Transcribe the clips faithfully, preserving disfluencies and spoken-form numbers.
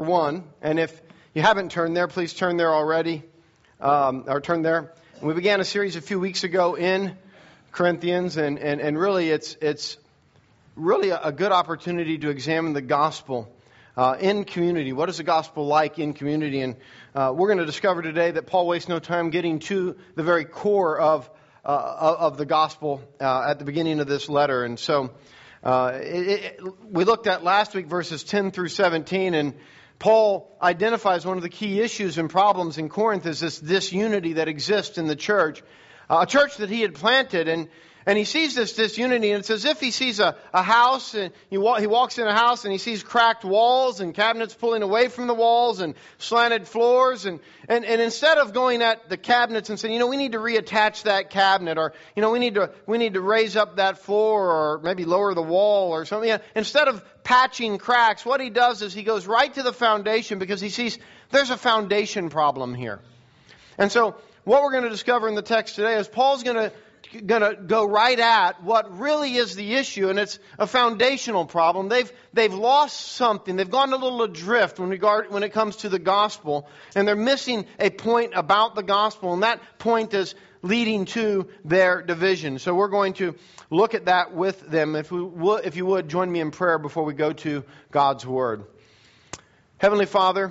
one. And if you haven't turned there, please turn there already, um, or turn there. We began a series a few weeks ago in Corinthians, and, and, and really it's it's really a, a good opportunity to examine the gospel uh, in community. What is the gospel like in community? And uh, we're going to discover today that Paul wastes no time getting to the very core of uh, of the gospel uh, at the beginning of this letter. And so uh, it, it, we looked at last week verses ten through seventeen, and Paul identifies one of the key issues and problems in Corinth is this disunity that exists in the church. Uh, a church that he had planted, and, and he sees this disunity, and it's as if he sees a, a house, and he, wa- he walks in a house and he sees cracked walls and cabinets pulling away from the walls and slanted floors, and, and, and instead of going at the cabinets and saying, you know, we need to reattach that cabinet, or, you know, we need to we need to raise up that floor, or maybe lower the wall or something, yeah, instead of patching cracks, what he does is he goes right to the foundation because he sees there's a foundation problem here. And so what we're going to discover in the text today is Paul's going to going to go right at what really is the issue, and it's a foundational problem. They've they've lost something. They've gone a little adrift when regard when it comes to the gospel, and they're missing a point about the gospel, and that point is leading to their division. So we're going to look at that with them. If we would, if you would, join me in prayer before we go to God's Word. Heavenly Father,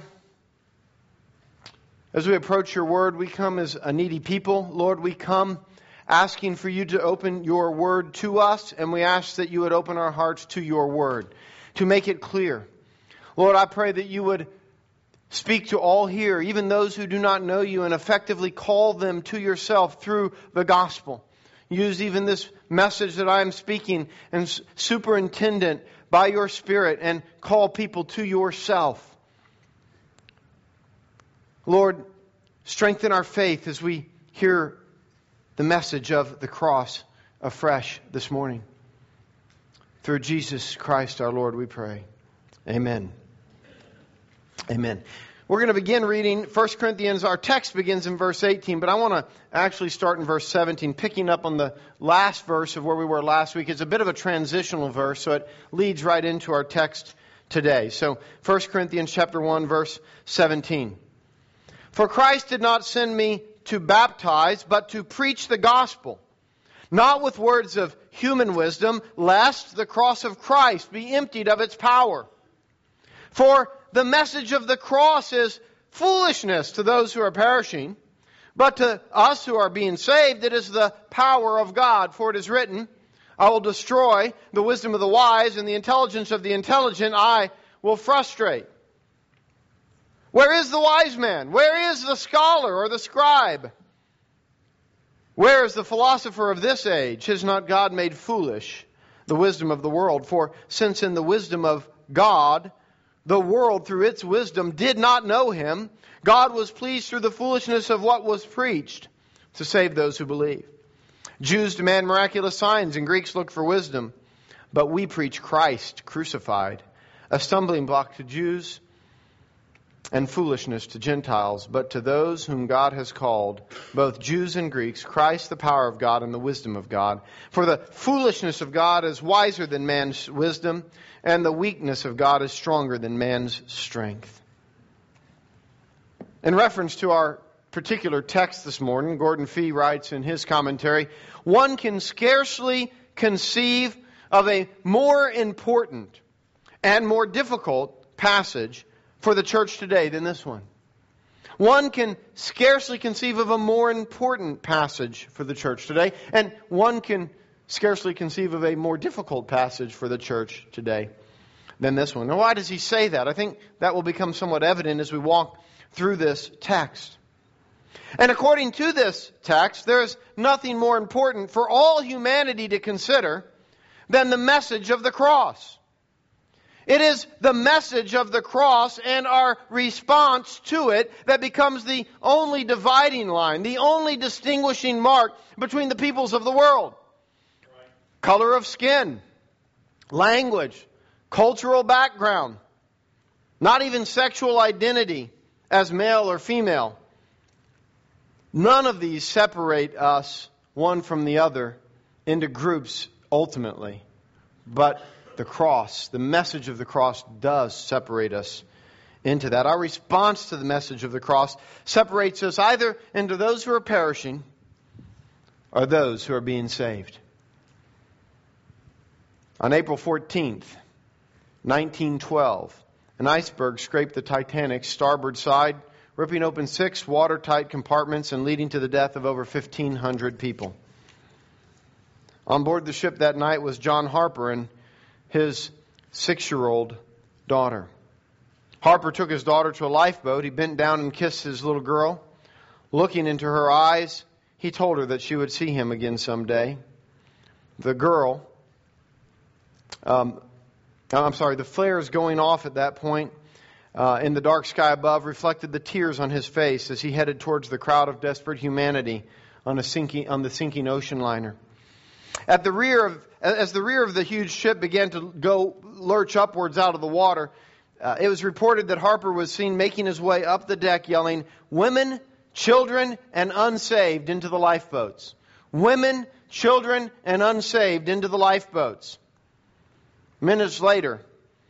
as we approach your Word, we come as a needy people. Lord, we come asking for you to open your Word to us, and we ask that you would open our hearts to your Word, to make it clear. Lord, I pray that you would speak to all here, even those who do not know you, and effectively call them to yourself through the gospel. Use even this message that I am speaking and superintendent by your Spirit, and call people to yourself. Lord, strengthen our faith as we hear the message of the cross afresh this morning. Through Jesus Christ our Lord we pray. Amen. Amen. We're going to begin reading First Corinthians. Our text begins in verse eighteen, but I want to actually start in verse seventeen, picking up on the last verse of where we were last week. It's a bit of a transitional verse, so it leads right into our text today. So First Corinthians chapter one, verse seventeen. For Christ did not send me to baptize, but to preach the gospel, not with words of human wisdom, lest the cross of Christ be emptied of its power. For the message of the cross is foolishness to those who are perishing, but to us who are being saved, it is the power of God. For it is written, I will destroy the wisdom of the wise, and the intelligence of the intelligent I will frustrate. Where is the wise man? Where is the scholar or the scribe? Where is the philosopher of this age? Has not God made foolish the wisdom of the world? For since in the wisdom of God, the world through its wisdom did not know Him, God was pleased through the foolishness of what was preached to save those who believe. Jews demand miraculous signs, and Greeks look for wisdom. But we preach Christ crucified, a stumbling block to Jews and foolishness to Gentiles, but to those whom God has called, both Jews and Greeks, Christ the power of God and the wisdom of God. For the foolishness of God is wiser than man's wisdom, and the weakness of God is stronger than man's strength. In reference to our particular text this morning, Gordon Fee writes in his commentary, one can scarcely conceive of a more important and more difficult passage for the church today than this one. One can scarcely conceive of a more important passage for the church today, and one can scarcely conceive of a more difficult passage for the church today than this one. Now, why does he say that? I think that will become somewhat evident as we walk through this text. And according to this text, there is nothing more important for all humanity to consider than the message of the cross. It is the message of the cross and our response to it that becomes the only dividing line, the only distinguishing mark between the peoples of the world. Right. Color of skin, language, cultural background, not even sexual identity as male or female. None of these separate us one from the other into groups ultimately, but the cross, the message of the cross does separate us into that. Our response to the message of the cross separates us either into those who are perishing or those who are being saved. On April fourteenth, nineteen twelve, an iceberg scraped the Titanic's starboard side, ripping open six watertight compartments and leading to the death of over fifteen hundred people. On board the ship that night was John Harper and his six-year-old daughter. Harper took his daughter to a lifeboat. He bent down and kissed his little girl. Looking into her eyes, he told her that she would see him again someday. The girl, um, I'm sorry, the flares going off at that point uh, in the dark sky above reflected the tears on his face as he headed towards the crowd of desperate humanity on a sinking on the sinking ocean liner. At the rear of, as the rear of the huge ship began to go lurch upwards out of the water, Uh, it was reported that Harper was seen making his way up the deck yelling, "Women, children, and unsaved into the lifeboats. Women, children, and unsaved into the lifeboats." Minutes later,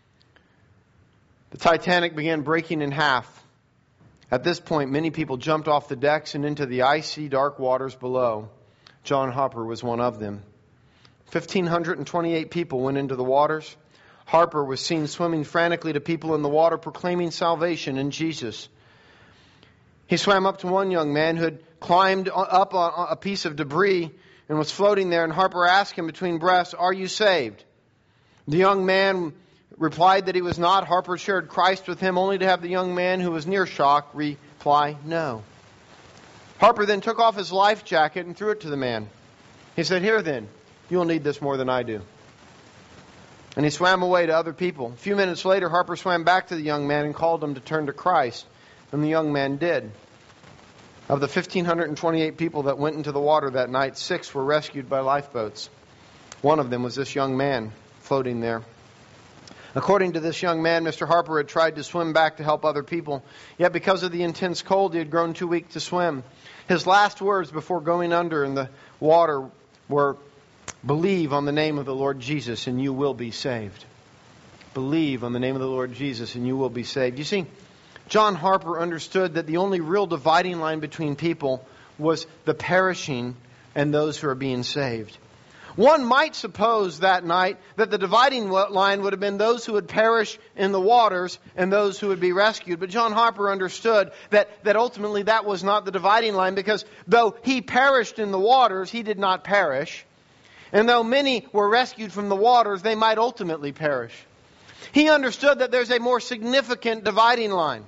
the Titanic began breaking in half. At this point, many people jumped off the decks and into the icy, dark waters below. John Harper was one of them. one thousand five hundred twenty-eight people went into the waters. Harper was seen swimming frantically to people in the water, proclaiming salvation in Jesus. He swam up to one young man who had climbed up on a piece of debris and was floating there, and Harper asked him between breaths, "Are you saved?" The young man replied that he was not. Harper shared Christ with him, only to have the young man, who was near shock, reply, "No." Harper then took off his life jacket and threw it to the man. He said, "Here then, you'll need this more than I do." And he swam away to other people. A few minutes later, Harper swam back to the young man and called him to turn to Christ. And the young man did. Of the one thousand five hundred twenty-eight people that went into the water that night, six were rescued by lifeboats. One of them was this young man floating there. According to this young man, Mister Harper had tried to swim back to help other people. Yet because of the intense cold, he had grown too weak to swim. His last words before going under in the water were, "Believe on the name of the Lord Jesus and you will be saved." Believe on the name of the Lord Jesus and you will be saved. You see, John Harper understood that the only real dividing line between people was the perishing and those who are being saved. One might suppose that night that the dividing line would have been those who would perish in the waters and those who would be rescued. But John Harper understood that, that ultimately that was not the dividing line, because though he perished in the waters, he did not perish. And though many were rescued from the waters, they might ultimately perish. He understood that there's a more significant dividing line.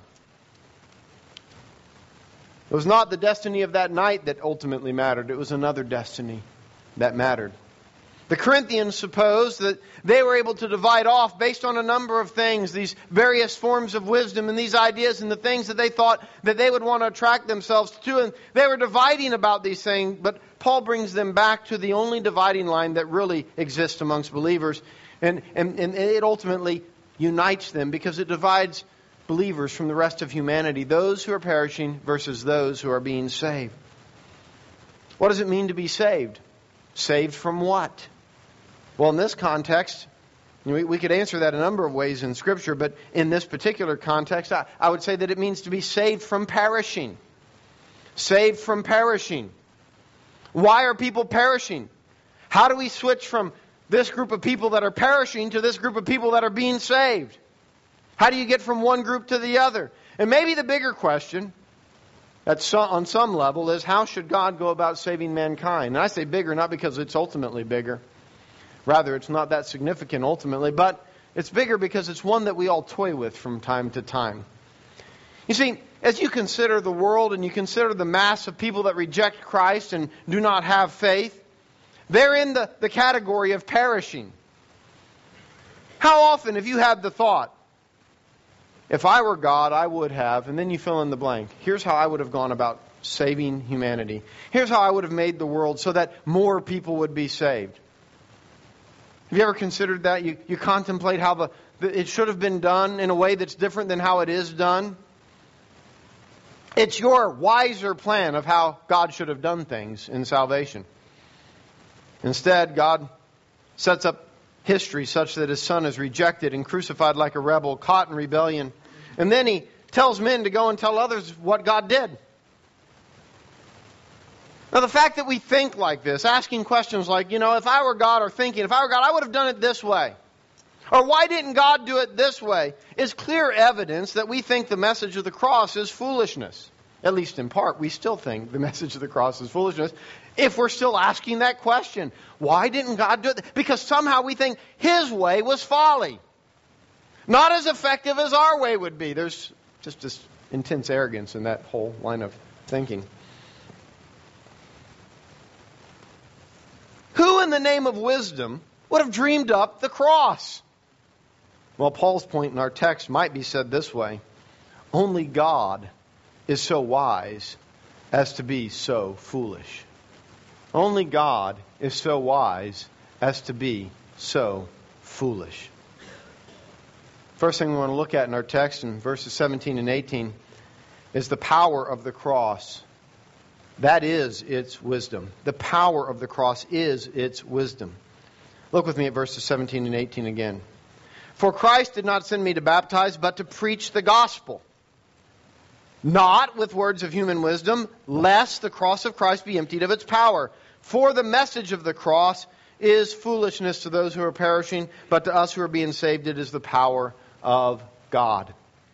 It was not the destiny of that night that ultimately mattered. It was another destiny that mattered. The Corinthians supposed that they were able to divide off based on a number of things, these various forms of wisdom and these ideas and the things that they thought that they would want to attract themselves to. And they were dividing about these things, but Paul brings them back to the only dividing line that really exists amongst believers. And, and, and it ultimately unites them because it divides believers from the rest of humanity. Those who are perishing versus those who are being saved. What does it mean to be saved? Saved from what? Well, in this context, we, we could answer that a number of ways in Scripture, but in this particular context, I, I would say that it means to be saved from perishing. Saved from perishing. Why are people perishing? How do we switch from this group of people that are perishing to this group of people that are being saved? How do you get from one group to the other? And maybe the bigger question, at some, on some level, is how should God go about saving mankind? And I say bigger not because it's ultimately bigger. Rather, it's not that significant ultimately, but it's bigger because it's one that we all toy with from time to time. You see, as you consider the world and you consider the mass of people that reject Christ and do not have faith, they're in the, the category of perishing. How often have you had the thought, if I were God, I would have, and then you fill in the blank. Here's how I would have gone about saving humanity. Here's how I would have made the world so that more people would be saved. Have you ever considered that? You, you contemplate how the, the it should have been done in a way that's different than how it is done. It's your wiser plan of how God should have done things in salvation. Instead, God sets up history such that His Son is rejected and crucified like a rebel, caught in rebellion, And then he tells men to go and tell others what God did. Now, the fact that we think like this, asking questions like, you know, if I were God, or thinking, if I were God, I would have done it this way. Or why didn't God do it this way? Is clear evidence that we think the message of the cross is foolishness. At least in part, we still think the message of the cross is foolishness. If we're still asking that question, why didn't God do it? Because somehow we think His way was folly. Not as effective as our way would be. There's just this intense arrogance in that whole line of thinking. Who in the name of wisdom would have dreamed up the cross? Well, Paul's point in our text might be said this way. Only God is so wise as to be so foolish. Only God is so wise as to be so foolish. First thing we want to look at in our text in verses seventeen and eighteen is the power of the cross. That is its wisdom. The power of the cross is its wisdom. Look with me at verses seventeen and eighteen again. For Christ did not send me to baptize, but to preach the gospel. Not with words of human wisdom, lest the cross of Christ be emptied of its power. For the message of the cross is foolishness to those who are perishing, but to us who are being saved it is the power of God.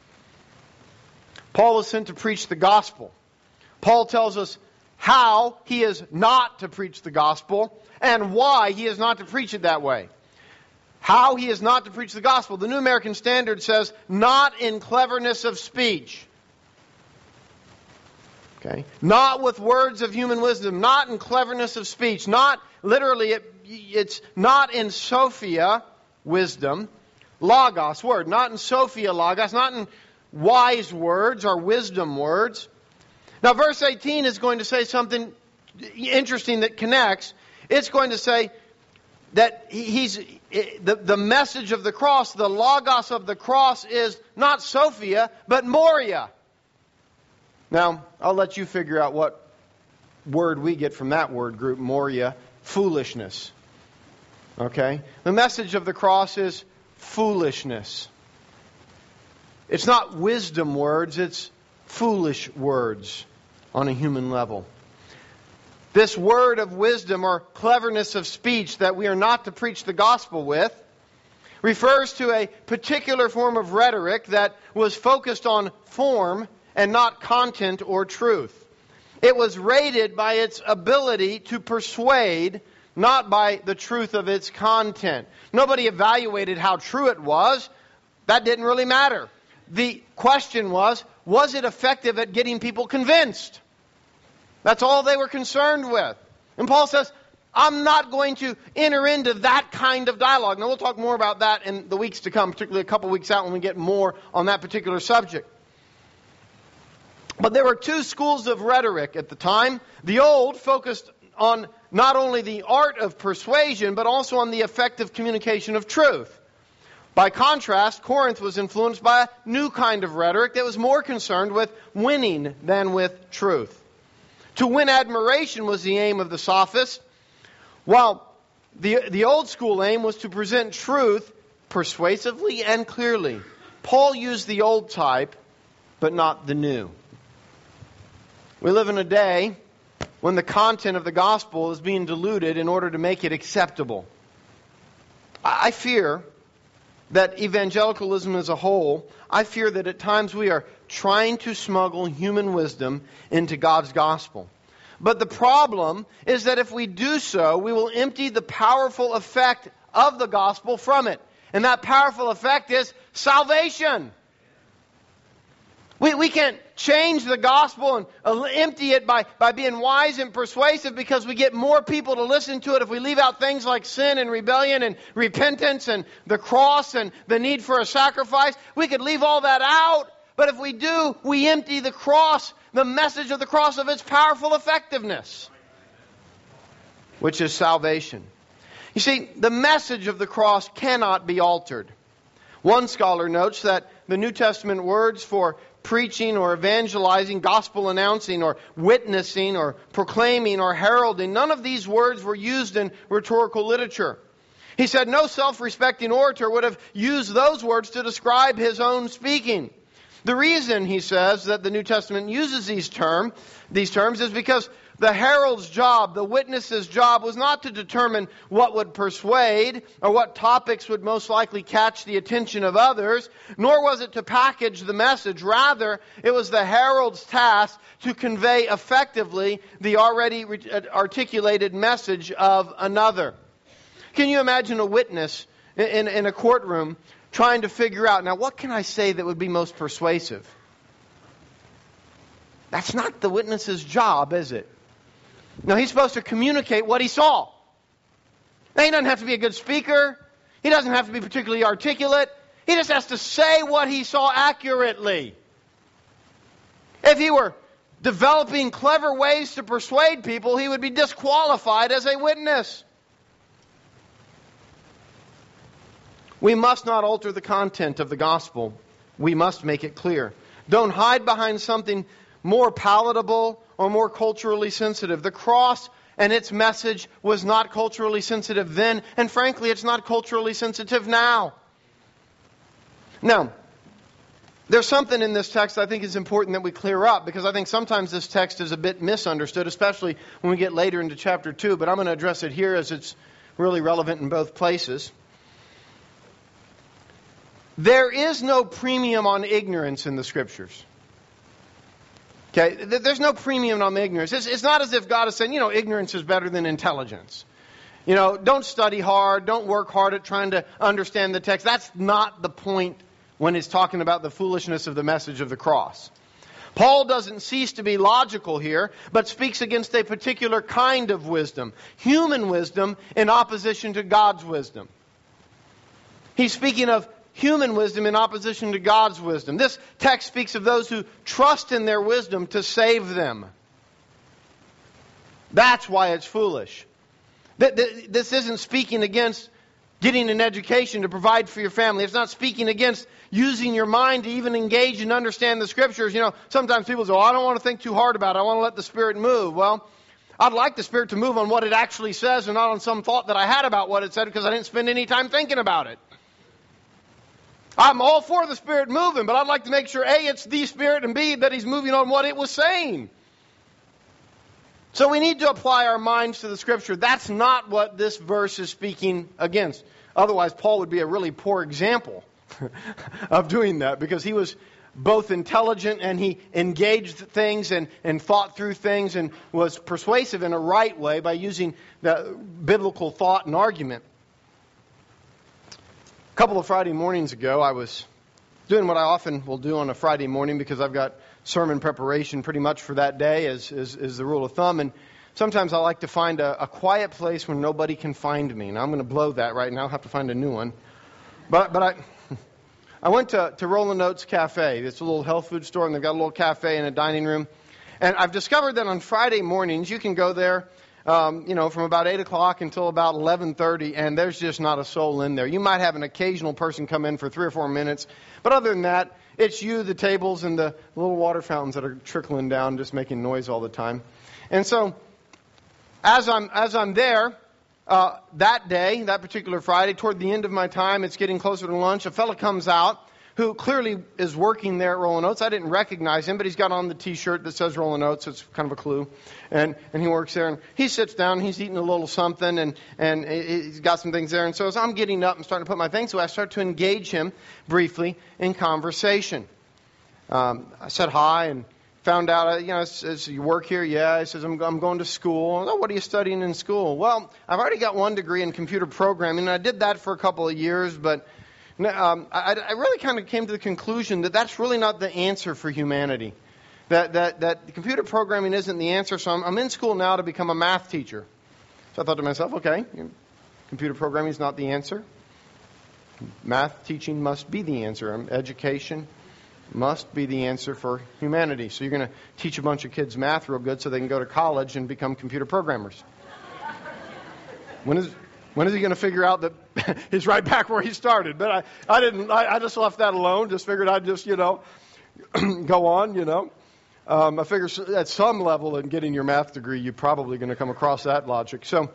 Paul was sent to preach the gospel. Paul tells us how he is not to preach the gospel and why he is not to preach it that way. How he is not to preach the gospel. The New American Standard says, not in cleverness of speech. Okay? Not with words of human wisdom. Not in cleverness of speech. Not, literally, it, it's not in Sophia wisdom. Logos, word. Not in Sophia logos. Not in wise words or wisdom words. Now, verse eighteen is going to say something interesting that connects. It's going to say that he's the, the message of the cross, the logos of the cross is not Sophia, but Moria. Now, I'll let you figure out what word we get from that word group, Moria, foolishness. Okay? The message of the cross is foolishness. It's not wisdom words, it's foolish words on a human level. This word of wisdom or cleverness of speech that we are not to preach the gospel with refers to a particular form of rhetoric that was focused on form and not content or truth. It was rated by its ability to persuade, not by the truth of its content. Nobody evaluated how true it was. That didn't really matter. The question was, was it effective at getting people convinced? That's all they were concerned with. And Paul says, I'm not going to enter into that kind of dialogue. Now we'll talk more about that in the weeks to come, particularly a couple weeks out when we get more on that particular subject. But there were two schools of rhetoric at the time. The old focused on not only the art of persuasion, but also on the effective communication of truth. By contrast, Corinth was influenced by a new kind of rhetoric that was more concerned with winning than with truth. To win admiration was the aim of the sophists, while the, the old school aim was to present truth persuasively and clearly. Paul used the old type, but not the new. We live in a day when the content of the gospel is being diluted in order to make it acceptable. I fear that evangelicalism as a whole, I fear that at times we are trying to smuggle human wisdom into God's gospel. But the problem is that if we do so, we will empty the powerful effect of the gospel from it. And that powerful effect is salvation. We, we can't change the gospel and empty it by, by being wise and persuasive because we get more people to listen to it if we leave out things like sin and rebellion and repentance and the cross and the need for a sacrifice. We could leave all that out, but if we do, we empty the cross, the message of the cross, of its powerful effectiveness, which is salvation. You see, the message of the cross cannot be altered. One scholar notes that the New Testament words for preaching or evangelizing, gospel announcing or witnessing or proclaiming or heralding, none of these words were used in rhetorical literature. He said no self-respecting orator would have used those words to describe his own speaking. The reason, he says, that the New Testament uses these term, these terms is because the herald's job, the witness's job, was not to determine what would persuade or what topics would most likely catch the attention of others, nor was it to package the message. Rather, it was the herald's task to convey effectively the already articulated message of another. Can you imagine a witness in, in a courtroom trying to figure out, now what can I say that would be most persuasive? That's not the witness's job, is it? No, he's supposed to communicate what he saw. Now, he doesn't have to be a good speaker. He doesn't have to be particularly articulate. He just has to say what he saw accurately. If he were developing clever ways to persuade people, he would be disqualified as a witness. We must not alter the content of the gospel. We must make it clear. Don't hide behind something more palatable or more culturally sensitive. The cross and its message was not culturally sensitive then, and frankly, it's not culturally sensitive now. Now, there's something in this text I think is important that we clear up, because I think sometimes this text is a bit misunderstood, especially when we get later into chapter two, but I'm going to address it here as it's really relevant in both places. There is no premium on ignorance in the Scriptures. Okay, there's no premium on ignorance. It's, it's not as if God is saying, you know, ignorance is better than intelligence. You know, don't study hard, don't work hard at trying to understand the text. That's not the point when he's talking about the foolishness of the message of the cross. Paul doesn't cease to be logical here, but speaks against a particular kind of wisdom. Human wisdom in opposition to God's wisdom. He's speaking of human wisdom in opposition to God's wisdom. This text speaks of those who trust in their wisdom to save them. That's why it's foolish. This isn't speaking against getting an education to provide for your family. It's not speaking against using your mind to even engage and understand the Scriptures. You know, sometimes people say, oh, I don't want to think too hard about it. I want to let the Spirit move. Well, I'd like the Spirit to move on what it actually says and not on some thought that I had about what it said because I didn't spend any time thinking about it. I'm all for the Spirit moving, but I'd like to make sure, A, it's the Spirit, and B, that He's moving on what it was saying. So we need to apply our minds to the Scripture. That's not what this verse is speaking against. Otherwise, Paul would be a really poor example of doing that, because he was both intelligent and he engaged things and, and thought through things and was persuasive in a right way by using the biblical thought and argument. A couple of Friday mornings ago, I was doing what I often will do on a Friday morning, because I've got sermon preparation pretty much for that day as is, is the rule of thumb. And sometimes I like to find a, a quiet place where nobody can find me. Now I'm going to blow that right now. I'll have to find a new one. But but I I went to, to Roland Oats Cafe. It's a little health food store, and they've got a little cafe and a dining room. And I've discovered that on Friday mornings you can go there Um, you know, from about eight o'clock until about eleven thirty, and there's just not a soul in there. You might have an occasional person come in for three or four minutes, but other than that, it's you, the tables, and the little water fountains that are trickling down, just making noise all the time. And so, as I'm as I'm there, uh, that day, that particular Friday, toward the end of my time, it's getting closer to lunch, a fella comes out who clearly is working there at Roland Oats. I didn't recognize him, but he's got on the T-shirt that says Roland Oats, so it's kind of a clue. And and he works there, and he sits down, he's eating a little something, and, and he's got some things there. And so as I'm getting up and starting to put my things away, I start to engage him briefly in conversation. Um, I said hi and found out, you know, says, you work here? Yeah. He says, I'm, I'm going to school. Oh, what are you studying in school? Well, I've already got one degree in computer programming, and I did that for a couple of years, but Um, I, I really kind of came to the conclusion that that's really not the answer for humanity. That that that computer programming isn't the answer. So I'm, I'm in school now to become a math teacher. So I thought to myself, okay, computer programming is not the answer. Math teaching must be the answer. Education must be the answer for humanity. So you're going to teach a bunch of kids math real good so they can go to college and become computer programmers. When is When is he going to figure out that he's right back where he started? But I, I didn't. I, I just left that alone. Just figured I'd just, you know, go on, you know. Um, I figure at some level in getting your math degree, you're probably going to come across that logic. So,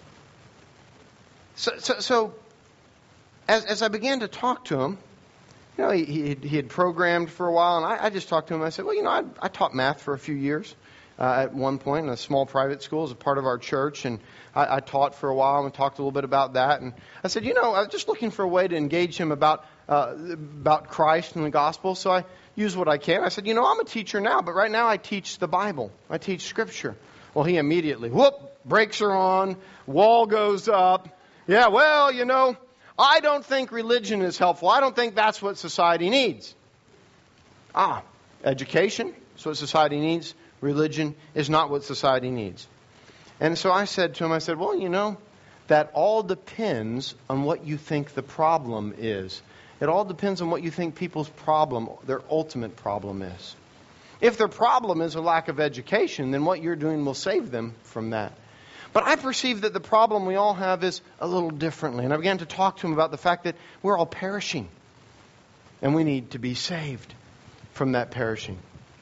so, so, so as, as I began to talk to him, you know, he, he, he had programmed for a while, and I, I just talked to him. I said, well, you know, I, I taught math for a few years uh, at one point in a small private school as a part of our church, and I, I taught for a while and talked a little bit about that. And I said, you know, I was just looking for a way to engage him about uh, about Christ and the gospel, so I use what I can. I said, you know, I'm a teacher now, but right now I teach the Bible. I teach Scripture. Well, he immediately, whoop, brakes are on, wall goes up. Yeah, well, you know, I don't think religion is helpful. I don't think that's what society needs. Ah, education is what society needs. Religion is not what society needs. And so I said to him, I said, well, you know, that all depends on what you think the problem is. It all depends on what you think people's problem, their ultimate problem is. If their problem is a lack of education, then what you're doing will save them from that. But I perceive that the problem we all have is a little differently. And I began to talk to him about the fact that we're all perishing. And we need to be saved from that perishing.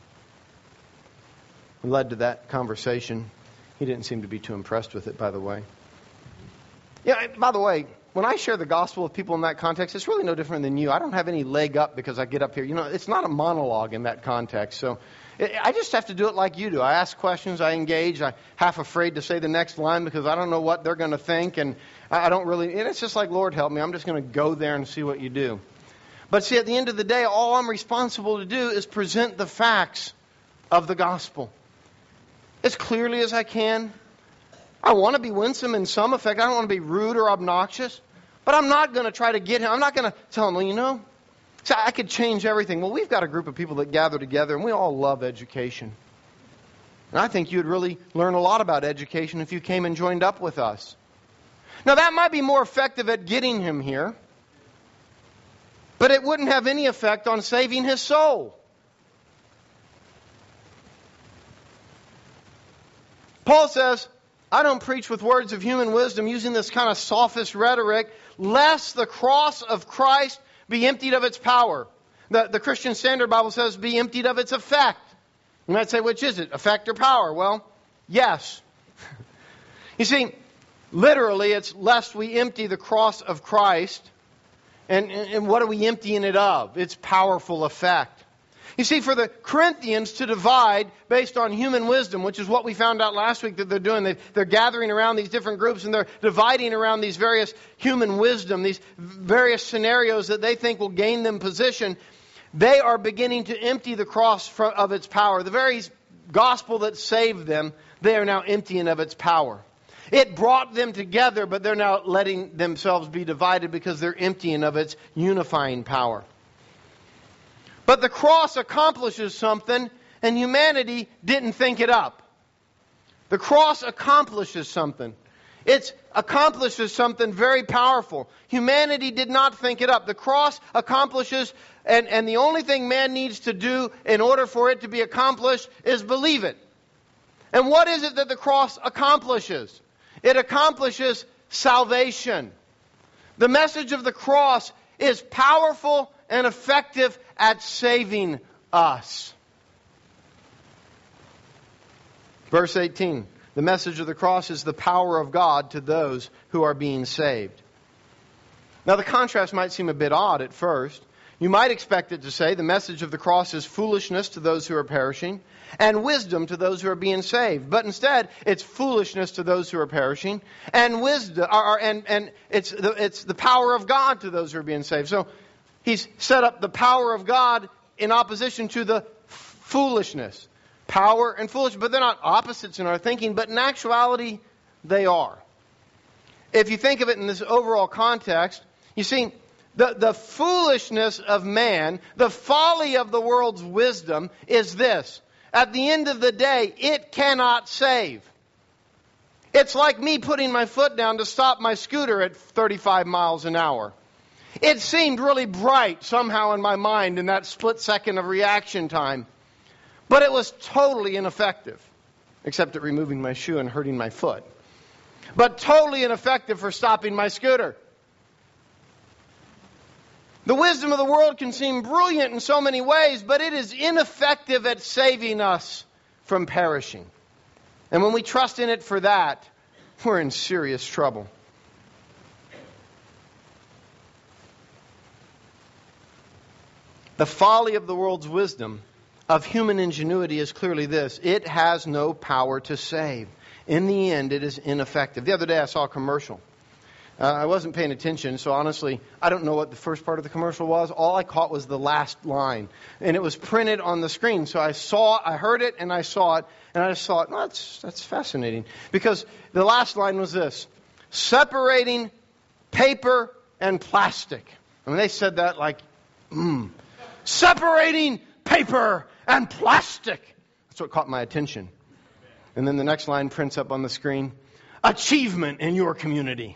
It led to that conversation. He didn't seem to be too impressed with it, by the way. Yeah, by the way, when I share the gospel with people in that context, it's really no different than you. I don't have any leg up because I get up here. You know, it's not a monologue in that context. So I just have to do it like you do. I ask questions, I engage, I'm half afraid to say the next line because I don't know what they're going to think, and I don't really, and it's just like, Lord help me, I'm just going to go there and see what you do. But see, at the end of the day, all I'm responsible to do is present the facts of the gospel as clearly as I can. I want to be winsome in some effect. I don't want to be rude or obnoxious, but I'm not going to try to get him. I'm not going to tell him, well, you know, so I could change everything. Well, we've got a group of people that gather together, and we all love education. And I think you'd really learn a lot about education if you came and joined up with us. Now, that might be more effective at getting him here, but it wouldn't have any effect on saving his soul. Paul says, I don't preach with words of human wisdom using this kind of sophist rhetoric, lest the cross of Christ be emptied of its power. The, the Christian Standard Bible says be emptied of its effect. You might say, which is it, effect or power? Well, yes. You see, literally it's lest we empty the cross of Christ. And, and what are we emptying it of? Its powerful effect. You see, for the Corinthians to divide based on human wisdom, which is what we found out last week that they're doing, they, they're gathering around these different groups and they're dividing around these various human wisdom, these various scenarios that they think will gain them position. They are beginning to empty the cross of its power. The very gospel that saved them, they are now emptying of its power. It brought them together, but they're now letting themselves be divided because they're emptying of its unifying power. But the cross accomplishes something, and humanity didn't think it up. The cross accomplishes something. It accomplishes something very powerful. Humanity did not think it up. The cross accomplishes, and, and the only thing man needs to do in order for it to be accomplished is believe it. And what is it that the cross accomplishes? It accomplishes salvation. The message of the cross is powerful and effective at saving us. Verse eighteen. The message of the cross is the power of God to those who are being saved. Now the contrast might seem a bit odd at first. You might expect it to say the message of the cross is foolishness to those who are perishing and wisdom to those who are being saved. But instead, it's foolishness to those who are perishing and wisdom, or, and, and it's, the, it's the power of God to those who are being saved. So he's set up the power of God in opposition to the foolishness. Power and foolishness, but they're not opposites in our thinking, but in actuality, they are. If you think of it in this overall context, you see, the, the foolishness of man, the folly of the world's wisdom is this. At the end of the day, it cannot save. It's like me putting my foot down to stop my scooter at thirty-five miles an hour. It seemed really bright somehow in my mind in that split second of reaction time. But it was totally ineffective, except at removing my shoe and hurting my foot. But totally ineffective for stopping my scooter. The wisdom of the world can seem brilliant in so many ways, but it is ineffective at saving us from perishing. And when we trust in it for that, we're in serious trouble. The folly of the world's wisdom, of human ingenuity, is clearly this: it has no power to save. In the end, it is ineffective. The other day I saw a commercial. Uh, I wasn't paying attention, so honestly, I don't know what the first part of the commercial was. All I caught was the last line. And it was printed on the screen. So I saw, I heard it, and I saw it. And I just thought, well, that's, that's fascinating. Because the last line was this: separating paper and plastic. I mean, they said that like, mmm. Separating paper and plastic. That's what caught my attention. And then the next line prints up on the screen: achievement in your community.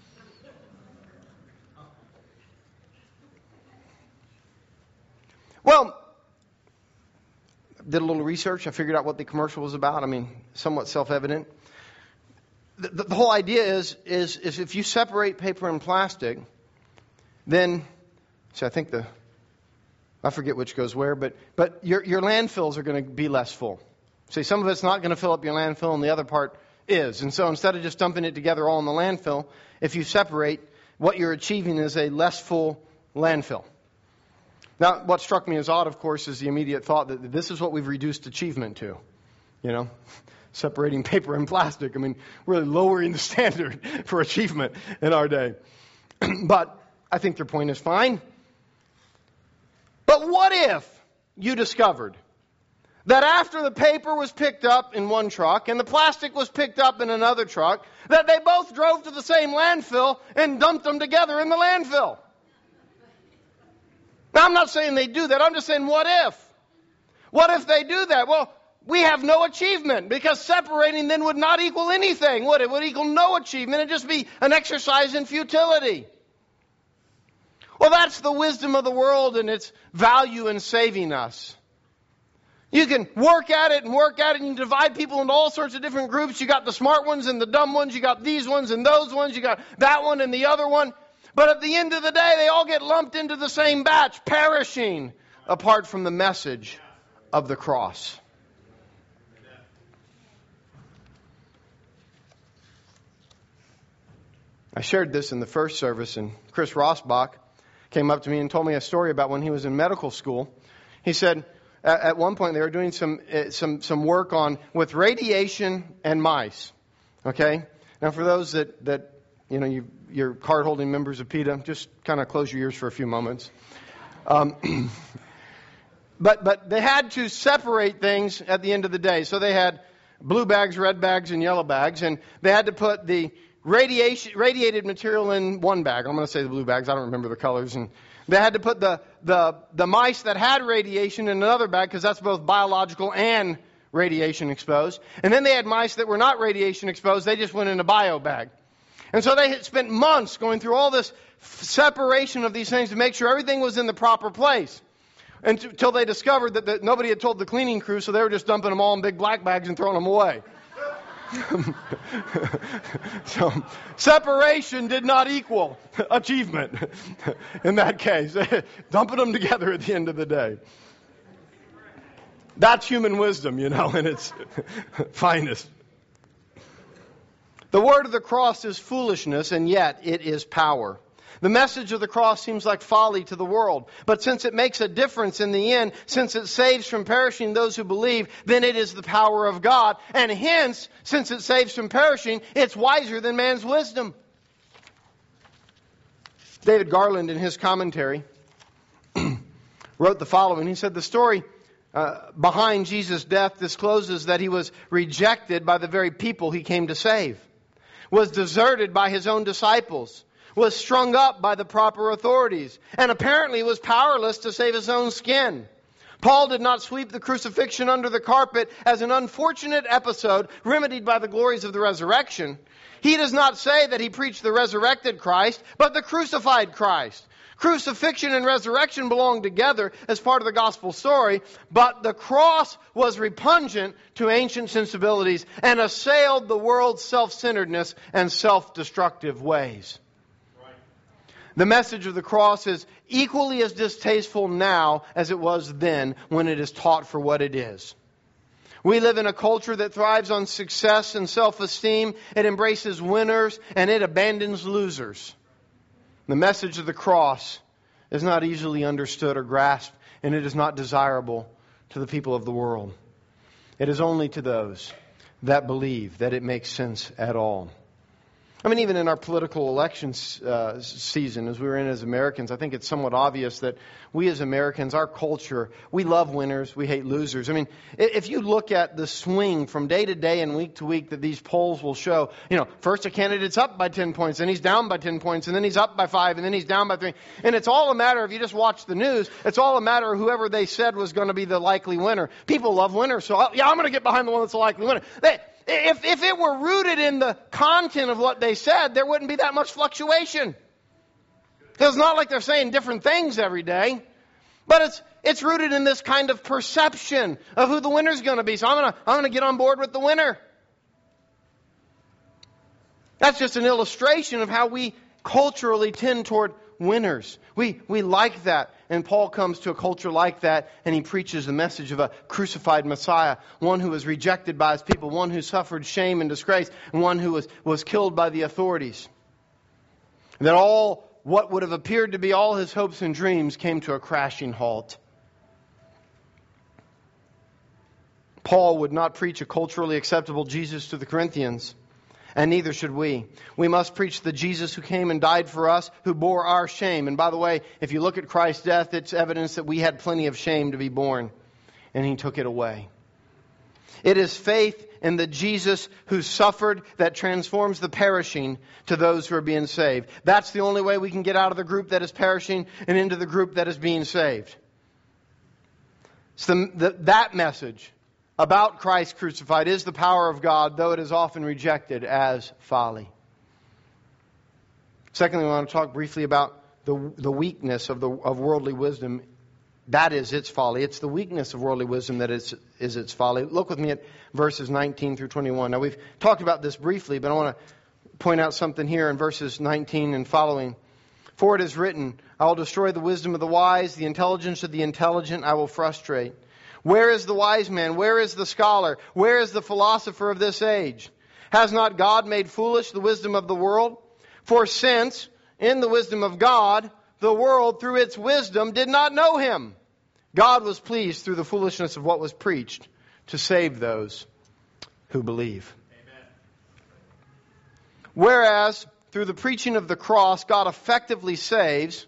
Well, did a little research. I figured out what the commercial was about. I mean, somewhat self-evident. The, the, the whole idea is, is, is if you separate paper and plastic, then, see, I think the, I forget which goes where, but, but your, your landfills are going to be less full. See, some of it's not going to fill up your landfill, and the other part is. And so instead of just dumping it together all in the landfill, if you separate, what you're achieving is a less full landfill. Now, what struck me as odd, of course, is the immediate thought that this is what we've reduced achievement to. You know, separating paper and plastic. I mean, really lowering the standard for achievement in our day. But I think their point is fine. But what if you discovered that after the paper was picked up in one truck and the plastic was picked up in another truck, that they both drove to the same landfill and dumped them together in the landfill? Now, I'm not saying they do that. I'm just saying, what if? What if they do that? Well, we have no achievement, because separating then would not equal anything, would it? It would equal no achievement. It'd just be an exercise in futility. Well, that's the wisdom of the world and its value in saving us. You can work at it and work at it, and you divide people into all sorts of different groups. You got the smart ones and the dumb ones. You got these ones and those ones. You got that one and the other one. But at the end of the day, they all get lumped into the same batch, perishing apart from the message of the cross. I shared this in the first service, and Chris Rossbach came up to me and told me a story about when he was in medical school. He said at, at one point they were doing some uh, some some work on with radiation and mice. Okay, now for those that that you know you you're card holding members of PETA, just kind of close your ears for a few moments. Um, but but they had to separate things at the end of the day, so they had blue bags, red bags, and yellow bags, and they had to put the Radiation, radiated material in one bag. I'm going to say the blue bags. I don't remember the colors. And they had to put the, the, the mice that had radiation in another bag, because that's both biological and radiation exposed. And then they had mice that were not radiation exposed. They just went in a bio bag. And so they had spent months going through all this f- separation of these things to make sure everything was in the proper place. Until they discovered that, that nobody had told the cleaning crew, so they were just dumping them all in big black bags and throwing them away. So, separation did not equal achievement in that case. Dumping them together at the end of the day. That's human wisdom, you know, in its finest. The word of the cross is foolishness, and yet it is power. The message of the cross seems like folly to the world. But since it makes a difference in the end, since it saves from perishing those who believe, then it is the power of God. And hence, since it saves from perishing, it's wiser than man's wisdom. David Garland, in his commentary, wrote the following. He said, the story uh, behind Jesus' death discloses that he was rejected by the very people he came to save, was deserted by his own disciples, was strung up by the proper authorities, and apparently was powerless to save his own skin. Paul did not sweep the crucifixion under the carpet as an unfortunate episode remedied by the glories of the resurrection. He does not say that he preached the resurrected Christ, but the crucified Christ. Crucifixion and resurrection belong together as part of the gospel story, but the cross was repugnant to ancient sensibilities and assailed the world's self-centeredness and self-destructive ways. The message of the cross is equally as distasteful now as it was then when it is taught for what it is. We live in a culture that thrives on success and self-esteem. It embraces winners and it abandons losers. The message of the cross is not easily understood or grasped. and it is not desirable to the people of the world. It is only to those that believe that it makes sense at all. I mean, even in our political elections uh, season, as we were in as Americans, I think it's somewhat obvious that we as Americans, our culture, we love winners, we hate losers. I mean, if you look at the swing from day to day and week to week that these polls will show, you know, first a candidate's up by ten points, then he's down by ten points, and then he's up by five, and then he's down by three. And it's all a matter, if you just watch the news, it's all a matter of whoever they said was going to be the likely winner. People love winners, so yeah, I'm going to get behind the one that's the likely winner. They, If, if it were rooted in the content of what they said, there wouldn't be that much fluctuation. Because it's not like they're saying different things every day. But it's it's rooted in this kind of perception of who the winner's going to be. So I'm going to I'm going to get on board with the winner. That's just an illustration of how we culturally tend toward winners. We we like that. And Paul comes to a culture like that, and he preaches the message of a crucified Messiah, one who was rejected by his people, one who suffered shame and disgrace, and one who was, was killed by the authorities. That all what would have appeared to be all his hopes and dreams came to a crashing halt. Paul would not preach a culturally acceptable Jesus to the Corinthians. And neither should we. We must preach the Jesus who came and died for us, who bore our shame. And by the way, if you look at Christ's death, it's evidence that we had plenty of shame to be borne. And He took it away. It is faith in the Jesus who suffered that transforms the perishing to those who are being saved. That's the only way we can get out of the group that is perishing and into the group that is being saved. So the, that message about Christ crucified is the power of God, though it is often rejected as folly. Secondly, we want to talk briefly about the, the weakness of, the, of worldly wisdom. That is its folly. It's the weakness of worldly wisdom that is, is its folly. Look with me at verses nineteen through twenty-one. Now, we've talked about this briefly, but I want to point out something here in verses nineteen and following. For it is written, I will destroy the wisdom of the wise, the intelligence of the intelligent I will frustrate. Where is the wise man? Where is the scholar? Where is the philosopher of this age? Has not God made foolish the wisdom of the world? For since, in the wisdom of God, the world through its wisdom did not know Him, God was pleased through the foolishness of what was preached to save those who believe. Amen. Whereas, through the preaching of the cross, God effectively saves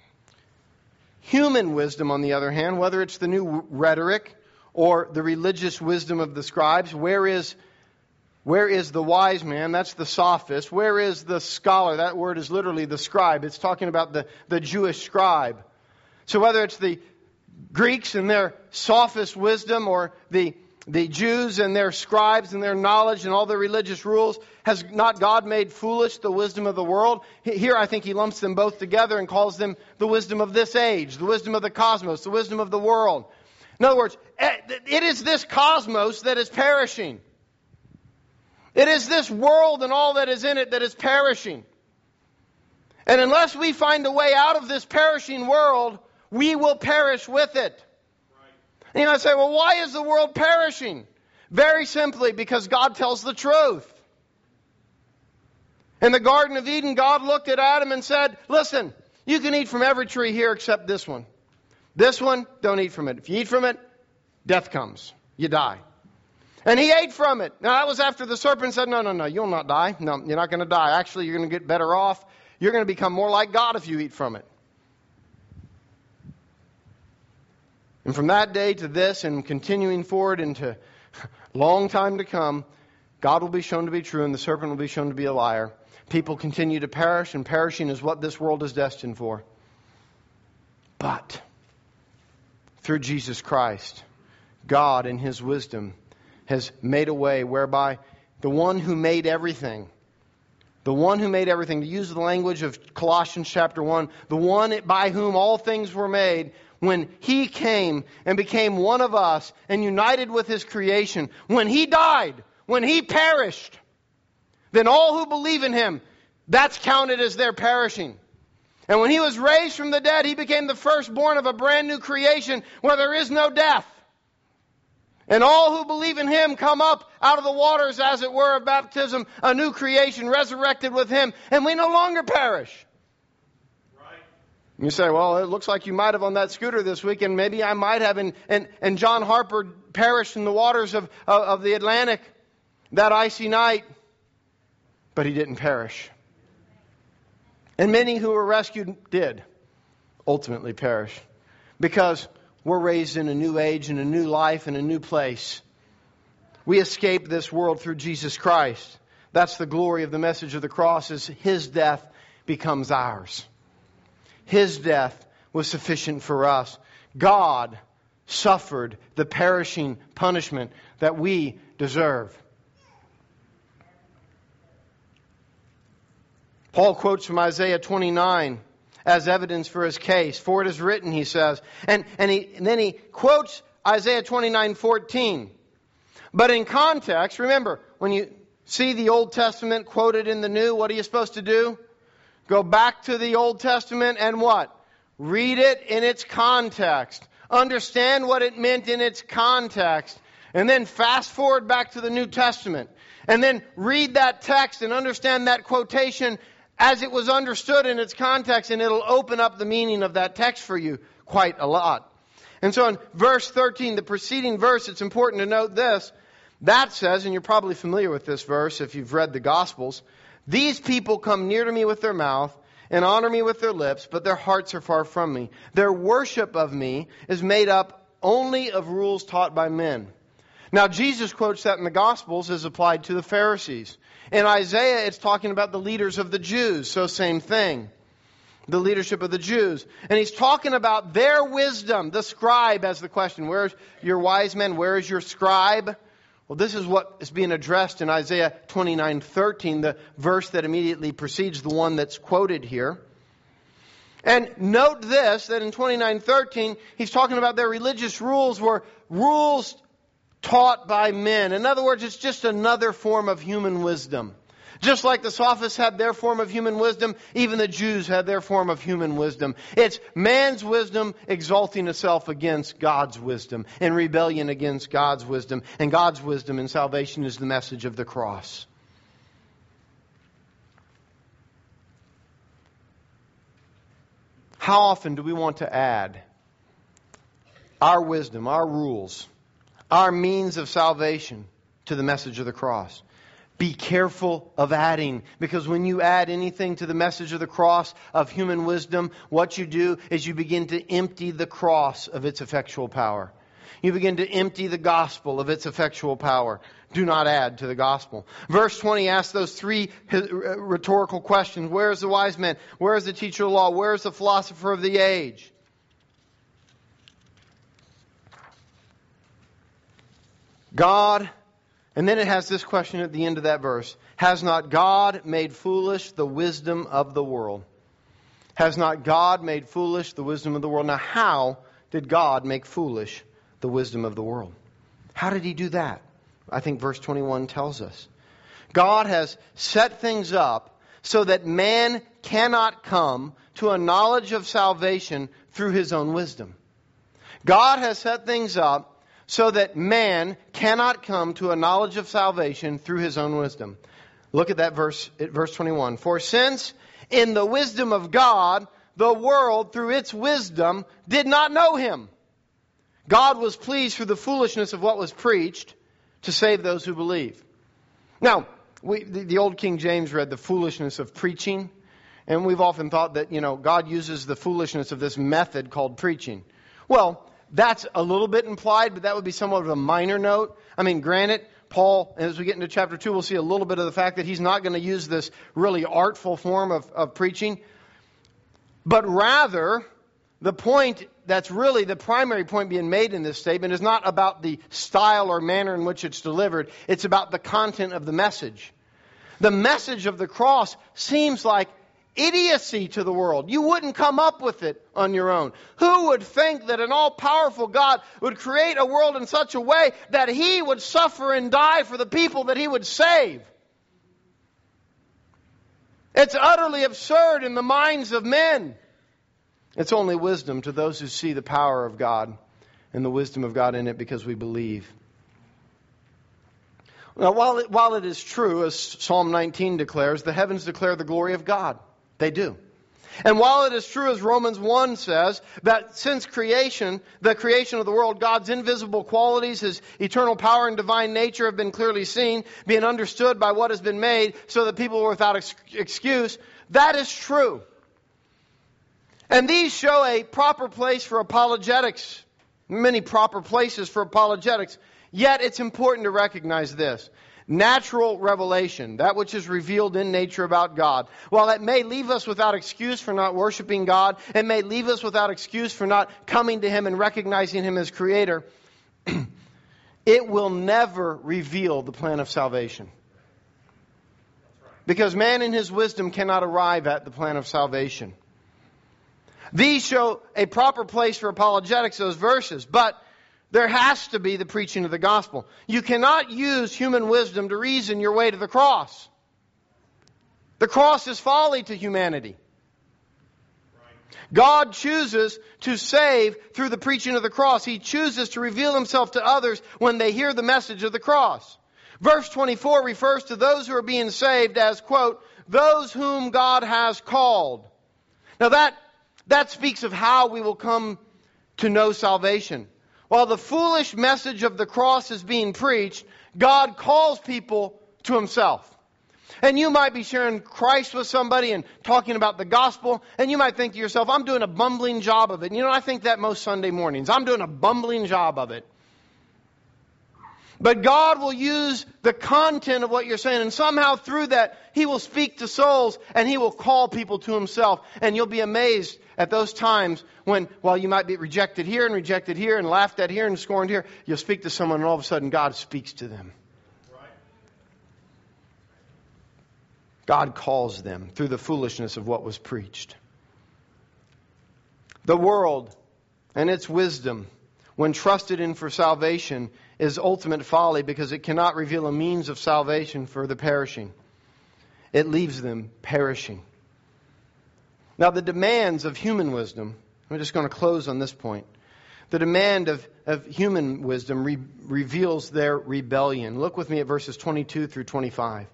human wisdom, on the other hand, whether it's the new rhetoric or the religious wisdom of the scribes. Where is, where is the wise man? That's the sophist. Where is the scholar? That word is literally the scribe. It's talking about the, the Jewish scribe. So whether it's the Greeks and their sophist wisdom or the The Jews and their scribes and their knowledge and all their religious rules, has not God made foolish the wisdom of the world? Here I think He lumps them both together and calls them the wisdom of this age, the wisdom of the cosmos, the wisdom of the world. In other words, it is this cosmos that is perishing. It is this world and all that is in it that is perishing. And unless we find a way out of this perishing world, we will perish with it. And you might say, well, why is the world perishing? Very simply, because God tells the truth. In the Garden of Eden, God looked at Adam and said, listen, you can eat from every tree here except this one. This one, don't eat from it. If you eat from it, death comes. You die. And he ate from it. Now, that was after the serpent said, no, no, no, you'll not die. No, you're not going to die. Actually, you're going to get better off. You're going to become more like God if you eat from it. And from that day to this and continuing forward into a long time to come, God will be shown to be true and the serpent will be shown to be a liar. People continue to perish, and perishing is what this world is destined for. But through Jesus Christ, God in His wisdom has made a way whereby the one who made everything, the one who made everything, to use the language of Colossians chapter one, the one by whom all things were made, when He came and became one of us and united with His creation, when He died, when He perished, then all who believe in Him, that's counted as their perishing. And when He was raised from the dead, He became the firstborn of a brand new creation where there is no death. And all who believe in Him come up out of the waters, as it were, of baptism, a new creation, resurrected with Him, and we no longer perish. You say, well, it looks like you might have on that scooter this weekend. Maybe I might have. And, and, and John Harper perished in the waters of, of, of the Atlantic that icy night. But he didn't perish. And many who were rescued did ultimately perish. Because we're raised in a new age, in a new life, in a new place. We escape this world through Jesus Christ. That's the glory of the message of the cross, is His death becomes ours. His death was sufficient for us. God suffered the perishing punishment that we deserve. Paul quotes from Isaiah twenty-nine as evidence for his case. For it is written, he says. And, and, he, and then he quotes Isaiah twenty-nine fourteen. But in context, remember, when you see the Old Testament quoted in the New, what are you supposed to do? Go back to the Old Testament and what? Read it in its context. Understand what it meant in its context. And then fast forward back to the New Testament. And then read that text and understand that quotation as it was understood in its context. And it'll open up the meaning of that text for you quite a lot. And so in verse thirteen, the preceding verse, it's important to note this. That says, and you're probably familiar with this verse if you've read the Gospels, these people come near to me with their mouth and honor me with their lips, but their hearts are far from me. Their worship of me is made up only of rules taught by men. Now, Jesus quotes that in the Gospels as applied to the Pharisees. In Isaiah, it's talking about the leaders of the Jews, so same thing. The leadership of the Jews. And he's talking about their wisdom. The scribe has the question, where's your wise men? Where is your scribe? Well, this is what is being addressed in Isaiah twenty-nine thirteen, the verse that immediately precedes the one that's quoted here. And note this, that in twenty-nine thirteen, he's talking about their religious rules were rules taught by men. In other words, it's just another form of human wisdom. Just like the sophists had their form of human wisdom, even the Jews had their form of human wisdom. It's man's wisdom exalting itself against God's wisdom, in rebellion against God's wisdom. And God's wisdom in salvation is the message of the cross. How often do we want to add our wisdom, our rules, our means of salvation to the message of the cross? Be careful of adding, because when you add anything to the message of the cross of human wisdom, what you do is you begin to empty the cross of its effectual power. You begin to empty the gospel of its effectual power. Do not add to the gospel. Verse twenty asks those three rhetorical questions. Where is the wise man? Where is the teacher of law? Where is the philosopher of the age? God... And then it has this question at the end of that verse. Has not God made foolish the wisdom of the world? Has not God made foolish the wisdom of the world? Now, how did God make foolish the wisdom of the world? How did He do that? I think verse twenty-one tells us. God has set things up so that man cannot come to a knowledge of salvation through his own wisdom. God has set things up so that man cannot come to a knowledge of salvation through his own wisdom. Look at that verse, at verse twenty-one. For since in the wisdom of God, the world through its wisdom did not know Him. God was pleased through the foolishness of what was preached to save those who believe. Now, we, the, the old King James read the foolishness of preaching. And we've often thought that, you know, God uses the foolishness of this method called preaching. Well, that's a little bit implied, but that would be somewhat of a minor note. I mean, granted, Paul, as we get into chapter two, we'll see a little bit of the fact that he's not going to use this really artful form of, of preaching. But rather, the point that's really the primary point being made in this statement is not about the style or manner in which it's delivered. It's about the content of the message. The message of the cross seems like idiocy to the world. You wouldn't come up with it on your own. Who would think that an all-powerful God would create a world in such a way that He would suffer and die for the people that He would save? It's utterly absurd in the minds of men. It's only wisdom to those who see the power of God and the wisdom of God in it because we believe. Now, while it, while it is true, as Psalm nineteen declares, the heavens declare the glory of God. They do. And while it is true, as Romans one says, that since creation, the creation of the world, God's invisible qualities, His eternal power and divine nature have been clearly seen, being understood by what has been made, so that people are without ex- excuse, that is true. And these show a proper place for apologetics, many proper places for apologetics. Yet it's important to recognize this. Natural revelation, that which is revealed in nature about God, while it may leave us without excuse for not worshiping God, it may leave us without excuse for not coming to Him and recognizing Him as Creator, it will never reveal the plan of salvation. Because man in his wisdom cannot arrive at the plan of salvation. These show a proper place for apologetics, those verses, but there has to be the preaching of the gospel. You cannot use human wisdom to reason your way to the cross. The cross is folly to humanity. God chooses to save through the preaching of the cross. He chooses to reveal Himself to others when they hear the message of the cross. Verse twenty-four refers to those who are being saved as, quote, those whom God has called. Now that, that speaks of how we will come to know salvation. While the foolish message of the cross is being preached, God calls people to Himself. And you might be sharing Christ with somebody and talking about the gospel, and you might think to yourself, I'm doing a bumbling job of it. And you know, I think that most Sunday mornings. I'm doing a bumbling job of it. But God will use the content of what you're saying, and somehow through that, He will speak to souls, and He will call people to Himself. And you'll be amazed at those times when, while you might be rejected here and rejected here and laughed at here and scorned here, you'll speak to someone and all of a sudden God speaks to them. God calls them through the foolishness of what was preached. The world and its wisdom, when trusted in for salvation, is ultimate folly because it cannot reveal a means of salvation for the perishing. It leaves them perishing. Now the demands of human wisdom, I'm just going to close on this point. The demand of, of human wisdom re- reveals their rebellion. Look with me at verses twenty-two through twenty-five.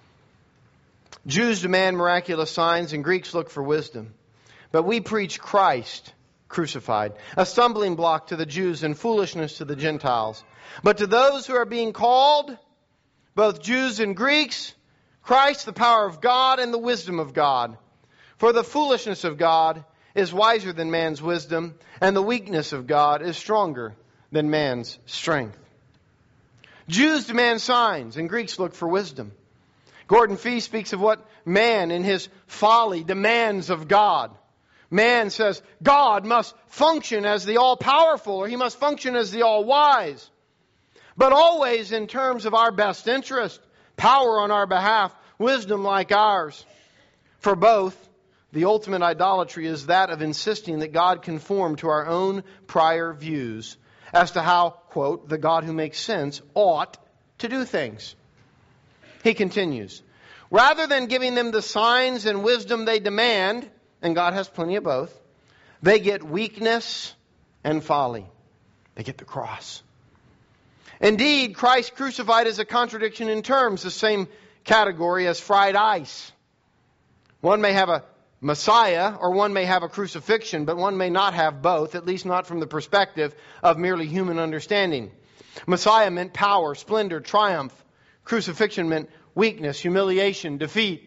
Jews demand miraculous signs and Greeks look for wisdom. But we preach Christ crucified, a stumbling block to the Jews and foolishness to the Gentiles. But to those who are being called, both Jews and Greeks, Christ, the power of God and the wisdom of God. For the foolishness of God is wiser than man's wisdom, and the weakness of God is stronger than man's strength. Jews demand signs, and Greeks look for wisdom. Gordon Fee speaks of what man in his folly demands of God. Man says God must function as the all-powerful, or He must function as the all-wise. But always in terms of our best interest, power on our behalf, wisdom like ours. For both, the ultimate idolatry is that of insisting that God conform to our own prior views as to how, quote, the God who makes sense ought to do things. He continues, rather than giving them the signs and wisdom they demand, and God has plenty of both, they get weakness and folly. They get the cross. Indeed, Christ crucified is a contradiction in terms, the same category as fried ice. One may have a Messiah, or one may have a crucifixion, but one may not have both, at least not from the perspective of merely human understanding. Messiah meant power, splendor, triumph. Crucifixion meant weakness, humiliation, defeat.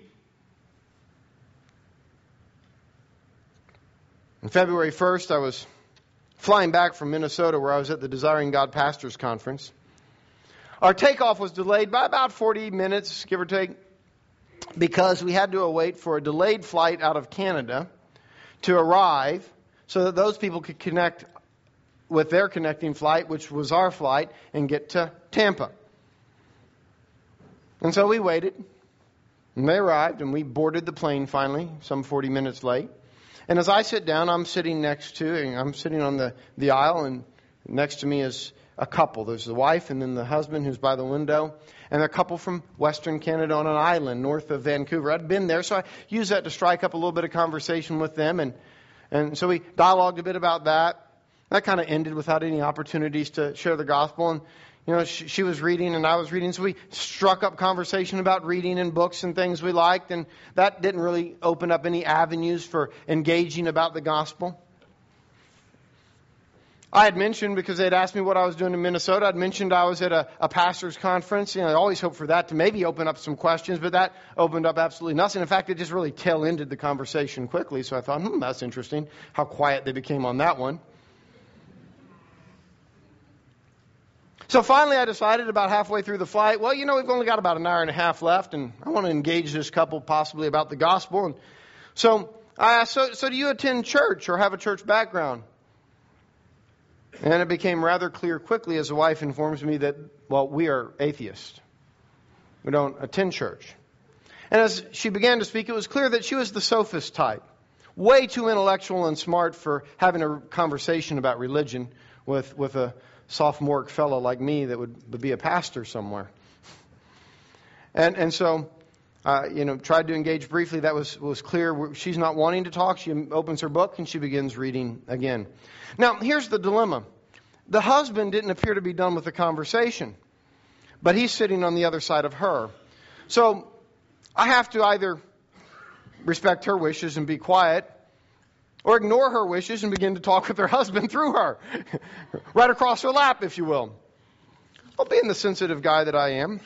On February first, I was flying back from Minnesota where I was at the Desiring God Pastors Conference. Our takeoff was delayed by about forty minutes, give or take, because we had to await for a delayed flight out of Canada to arrive so that those people could connect with their connecting flight, which was our flight, and get to Tampa. And so we waited, and they arrived, and we boarded the plane finally, some forty minutes late. And as I sit down, I'm sitting next to, and I'm sitting on the, the aisle, and next to me is a couple. There's the wife and then the husband who's by the window. And they're a couple from Western Canada on an island north of Vancouver. I'd been there, so I used that to strike up a little bit of conversation with them. And, and so we dialogued a bit about that. That kind of ended without any opportunities to share the gospel. And You know, she, she was reading and I was reading, so we struck up conversation about reading and books and things we liked, and that didn't really open up any avenues for engaging about the gospel. I had mentioned, because they had asked me what I was doing in Minnesota, I'd mentioned I was at a, a pastor's conference. You know, I always hope for that to maybe open up some questions, but that opened up absolutely nothing. In fact, it just really tail-ended the conversation quickly, so I thought, hmm, that's interesting, how quiet they became on that one. So finally I decided about halfway through the flight, well, you know, we've only got about an hour and a half left, and I want to engage this couple possibly about the gospel. And so I asked, so, so do you attend church or have a church background? And it became rather clear quickly as the wife informs me that, well, we are atheists. We don't attend church. And as she began to speak, it was clear that she was the sophist type. Way too intellectual and smart for having a conversation about religion with, with a sophomoric fellow like me that would, would be a pastor somewhere. And and so, uh, you know, tried to engage briefly. That was, was clear. She's not wanting to talk. She opens her book and she begins reading again. Now, here's the dilemma. The husband didn't appear to be done with the conversation, but he's sitting on the other side of her. So I have to either respect her wishes and be quiet, or ignore her wishes and begin to talk with her husband through her. Right across her lap, if you will. Well, being the sensitive guy that I am,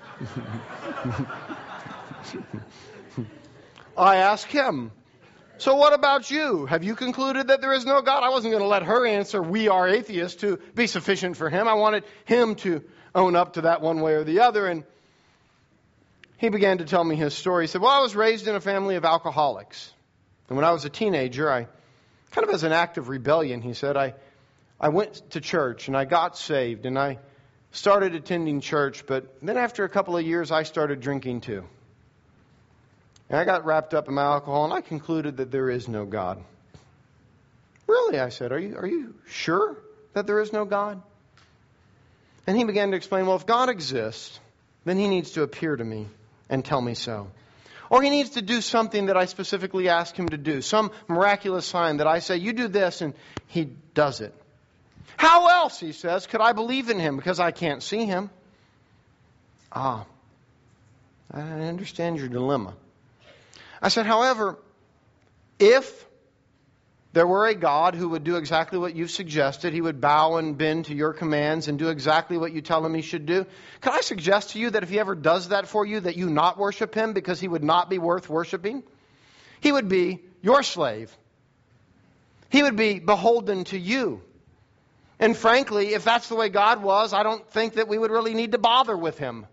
I ask him, so what about you? Have you concluded that there is no God? I wasn't going to let her answer, we are atheists, to be sufficient for him. I wanted him to own up to that one way or the other. And he began to tell me his story. He said, well, I was raised in a family of alcoholics. And when I was a teenager, I, kind of as an act of rebellion, he said, I, I went to church and I got saved and I started attending church. But then after a couple of years, I started drinking too. And I got wrapped up in my alcohol, and I concluded that there is no God. Really, I said, are you, are you sure that there is no God? And he began to explain, well, if God exists, then he needs to appear to me and tell me so. Or he needs to do something that I specifically ask him to do. Some miraculous sign that I say, you do this, and he does it. How else, he says, could I believe in him? Because I can't see him. Ah, I understand your dilemma. I said, however, if there were a God who would do exactly what you've suggested, he would bow and bend to your commands and do exactly what you tell him he should do, could I suggest to you that if he ever does that for you, that you not worship him because he would not be worth worshiping? He would be your slave. He would be beholden to you. And frankly, if that's the way God was, I don't think that we would really need to bother with him.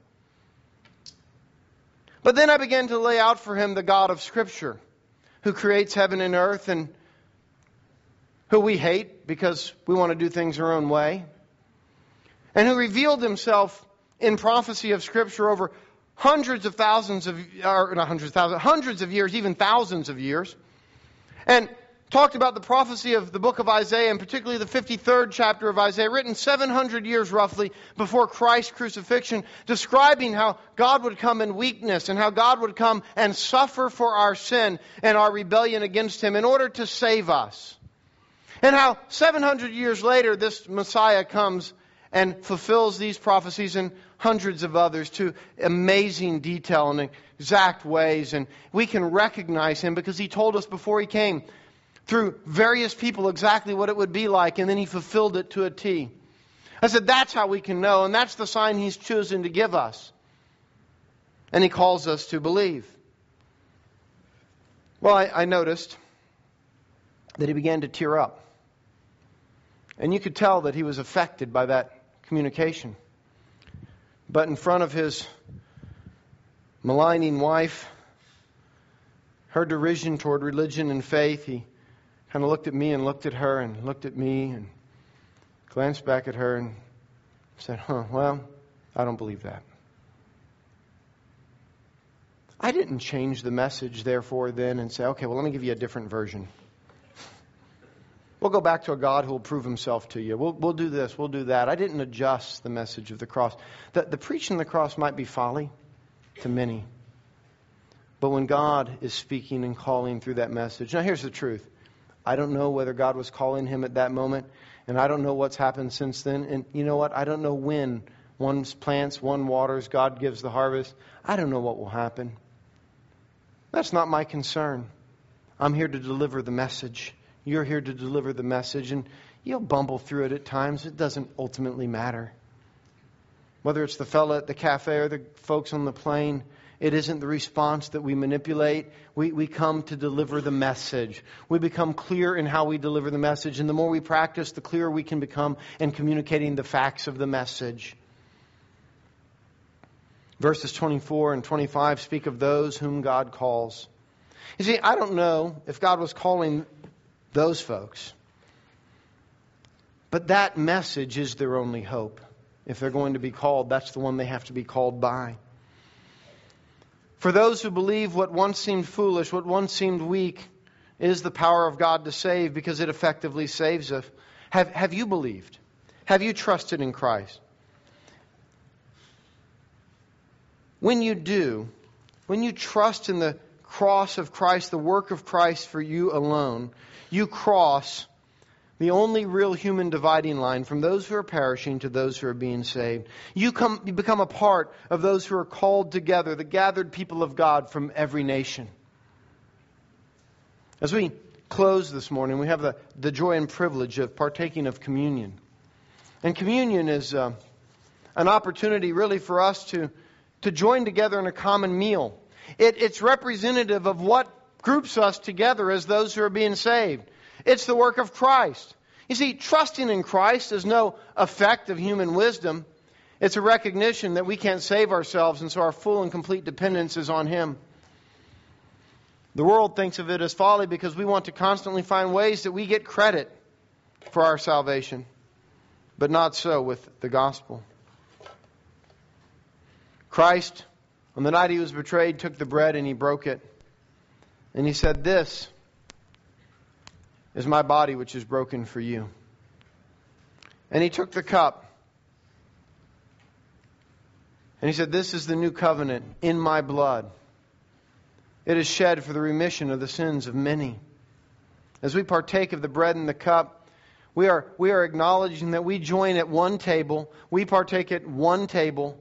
But then I began to lay out for him the God of Scripture, who creates heaven and earth and who we hate because we want to do things our own way, and who revealed himself in prophecy of Scripture over hundreds of thousands of, or not hundreds of thousands, hundreds of years, even thousands of years, and talked about the prophecy of the book of Isaiah, and particularly the fifty-third chapter of Isaiah, written seven hundred years roughly before Christ's crucifixion, describing how God would come in weakness and how God would come and suffer for our sin and our rebellion against him in order to save us. And how seven hundred years later this Messiah comes and fulfills these prophecies and hundreds of others to amazing detail and exact ways. And we can recognize him because he told us before he came through various people exactly what it would be like, and then he fulfilled it to a T. I said, that's how we can know, and that's the sign he's chosen to give us. And he calls us to believe. Well, I, I noticed that he began to tear up. And you could tell that he was affected by that communication. But in front of his maligning wife, her derision toward religion and faith, he kind of looked at me and looked at her and looked at me and glanced back at her and said, huh, well, I don't believe that. I didn't change the message, therefore, then and say, okay, well, let me give you a different version. We'll go back to a God who will prove himself to you. We'll, we'll do this, we'll do that. I didn't adjust the message of the cross. The, the preaching of the cross might be folly to many. But when God is speaking and calling through that message. Now, here's the truth. I don't know whether God was calling him at that moment. And I don't know what's happened since then. And you know what? I don't know when. One plants, one waters, God gives the harvest. I don't know what will happen. That's not my concern. I'm here to deliver the message. You're here to deliver the message. And you'll bumble through it at times. It doesn't ultimately matter. Whether it's the fella at the cafe or the folks on the plane, it isn't the response that we manipulate. We, we come to deliver the message. We become clear in how we deliver the message. And the more we practice, the clearer we can become in communicating the facts of the message. Verses twenty-four and twenty-five speak of those whom God calls. You see, I don't know if God was calling those folks. But that message is their only hope. If they're going to be called, that's the one they have to be called by. For those who believe what once seemed foolish, what once seemed weak, is the power of God to save because it effectively saves us. Have, have you believed? Have you trusted in Christ? When you do, when you trust in the cross of Christ, the work of Christ for you alone, you cross the only real human dividing line from those who are perishing to those who are being saved. You, come, you become a part of those who are called together, the gathered people of God from every nation. As we close this morning, we have the, the joy and privilege of partaking of communion. And communion is uh, an opportunity really for us to, to join together in a common meal. It, it's representative of what groups us together as those who are being saved. It's the work of Christ. You see, trusting in Christ is no effect of human wisdom. It's a recognition that we can't save ourselves, and so our full and complete dependence is on Him. The world thinks of it as folly because we want to constantly find ways that we get credit for our salvation. But not so with the gospel. Christ, on the night He was betrayed, took the bread and He broke it. And He said, "This is my body which is broken for you." And He took the cup. And He said, "This is the new covenant in my blood. It is shed for the remission of the sins of many." As we partake of the bread and the cup, we are, we are acknowledging that we join at one table. We partake at one table.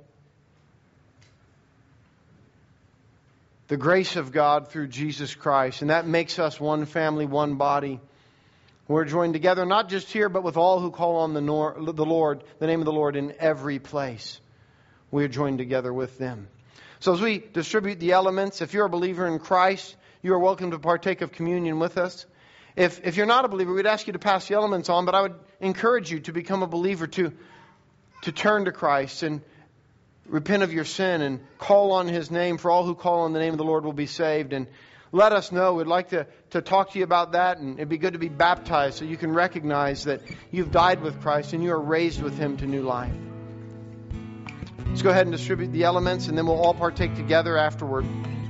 The grace of God through Jesus Christ. And that makes us one family, one body. We're joined together, not just here, but with all who call on the, nor- the Lord, the name of the Lord in every place. We are joined together with them. So as we distribute the elements, if you're a believer in Christ, you are welcome to partake of communion with us. If, if you're not a believer, we'd ask you to pass the elements on, but I would encourage you to become a believer, to, to turn to Christ and repent of your sin and call on His name. For all who call on the name of the Lord will be saved. And let us know. We'd like to, to talk to you about that. And it'd be good to be baptized so you can recognize that you've died with Christ and you are raised with Him to new life. Let's go ahead and distribute the elements, and then we'll all partake together afterward.